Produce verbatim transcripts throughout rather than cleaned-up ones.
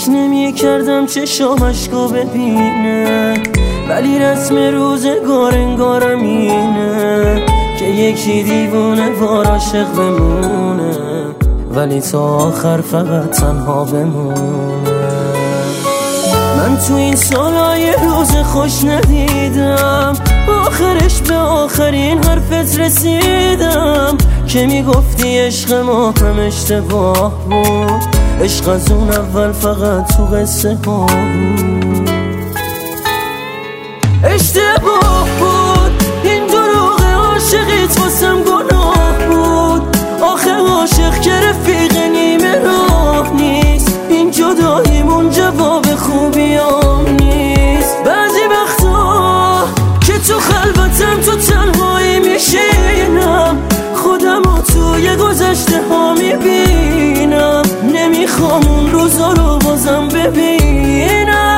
فکر نمی کردم چشامش رو ببینه، ولی رسم روزگار انگارم اینه که یکی دیوونه وار عاشق بمونه، ولی تا آخر فقط تنها بمونه. من تو این سالای روز خوش ندیدم، آخرش به آخرین حرفت رسیدم که میگفتی عشق ما هم اشتباه بود، عشق از اون اول فقط تو قصه ها بود. اشتباه بود این دروغ عاشقیت واسم گناه بود، آخه عاشق که رفیق نیمه راه نیست، این جداییمون جواب خوبیام نیست. بعضی وقتا که تو خلوتم تو تنهایی میشینم، خودم رو توی گذشته ها میبینم، نمیخوام اون روزا رو بازم ببینم.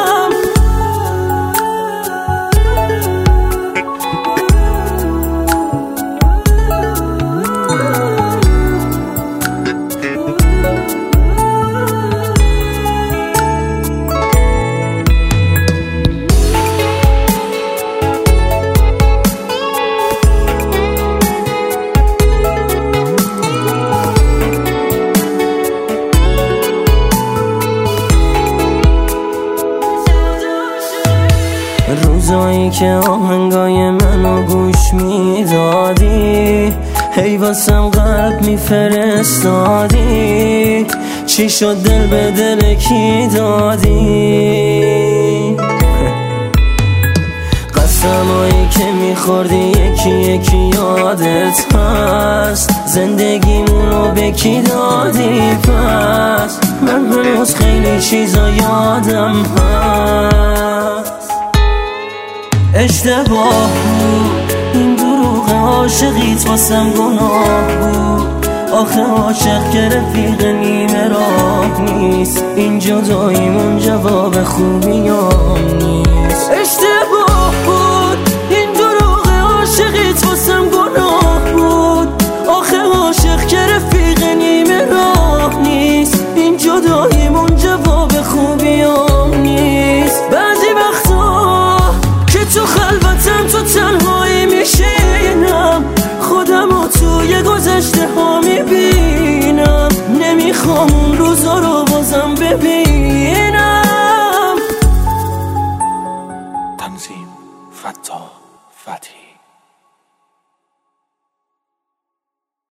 روزایی که آهنگای منو گوش میدادی، هی واسم قلب میفرستادی، چی شد دل به دل کی دادی؟ قسمایی که میخوردی یکی یکی یادت هست، زندگیمونو به کی دادی پس؟ من هنوز خیلی چیزا یادم هست. اشتباه بود این دروغ عاشقیت واسم گناه بود، آخه عاشق که رفیق نیمه راه نیست، این جداییمون جواب خوبیام نیست. اشتباه بود این دروغ عاشقیت واسم گناه بود، آخه عاشق که رفیق نیمه راه نیست، این جداییمون جواب خوبیام نیست. بعضی وقتا که تو خلوتم تو تنهایی میشینم، خودم رو توی گذشته ها میبینم، نمیخوام اون روزا رو بازم ببینم. تنظیم: فتاح فتحی.